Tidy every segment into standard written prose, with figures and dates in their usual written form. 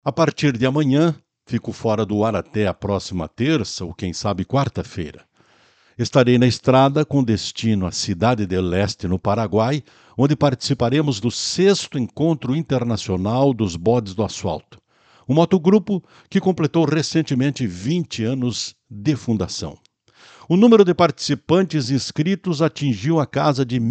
A partir de amanhã, fico fora do ar até a próxima terça ou quem sabe quarta-feira. Estarei na estrada com destino à Cidade del Este, no Paraguai, onde participaremos do 6º Encontro Internacional dos Bodes do Asfalto, um motogrupo que completou recentemente 20 anos de fundação. O número de participantes inscritos atingiu a casa de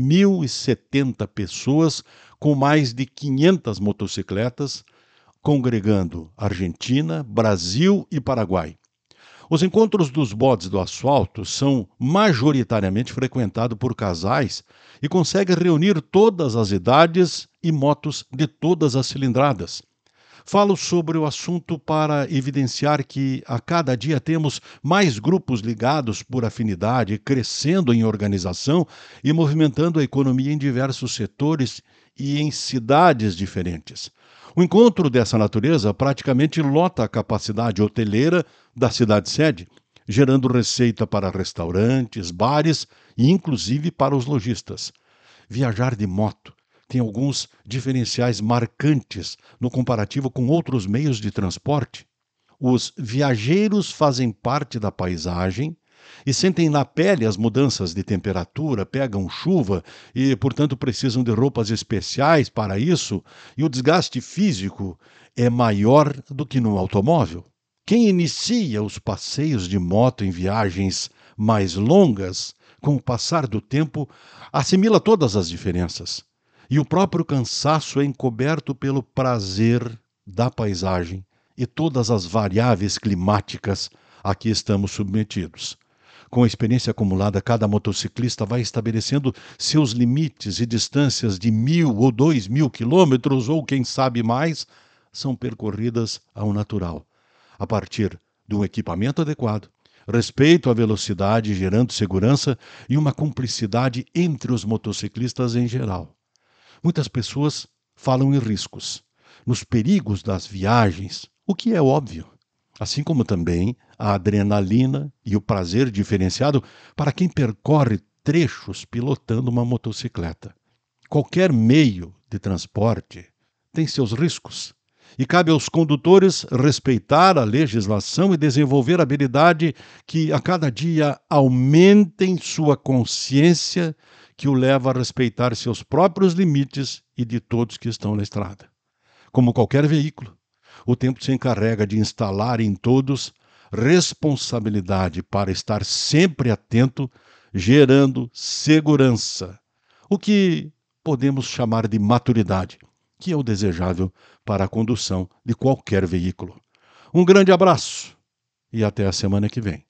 1.070 pessoas, com mais de 500 motocicletas, congregando Argentina, Brasil e Paraguai. Os encontros dos bodes do asfalto são majoritariamente frequentados por casais e conseguem reunir todas as idades e motos de todas as cilindradas. Falo sobre o assunto para evidenciar que a cada dia temos mais grupos ligados por afinidade, crescendo em organização e movimentando a economia em diversos setores e em cidades diferentes. O encontro dessa natureza praticamente lota a capacidade hoteleira da cidade-sede, gerando receita para restaurantes, bares e inclusive para os lojistas. Viajar de moto tem alguns diferenciais marcantes no comparativo com outros meios de transporte. Os viajeiros fazem parte da paisagem e sentem na pele as mudanças de temperatura, pegam chuva e, portanto, precisam de roupas especiais para isso, e o desgaste físico é maior do que no automóvel. Quem inicia os passeios de moto em viagens mais longas, com o passar do tempo, assimila todas as diferenças. E o próprio cansaço é encoberto pelo prazer da paisagem e todas as variáveis climáticas a que estamos submetidos. Com a experiência acumulada, cada motociclista vai estabelecendo seus limites e distâncias de 1.000 ou 2.000 quilômetros, ou quem sabe mais, são percorridas ao natural, a partir de um equipamento adequado, respeito à velocidade, gerando segurança e uma cumplicidade entre os motociclistas em geral. Muitas pessoas falam em riscos, nos perigos das viagens, o que é óbvio, assim como também a adrenalina e o prazer diferenciado para quem percorre trechos pilotando uma motocicleta. Qualquer meio de transporte tem seus riscos e cabe aos condutores respeitar a legislação e desenvolver habilidade que a cada dia aumentem sua consciência, que o leva a respeitar seus próprios limites e de todos que estão na estrada. Como qualquer veículo, o tempo se encarrega de instalar em todos responsabilidade para estar sempre atento, gerando segurança, o que podemos chamar de maturidade, que é o desejável para a condução de qualquer veículo. Um grande abraço e até a semana que vem.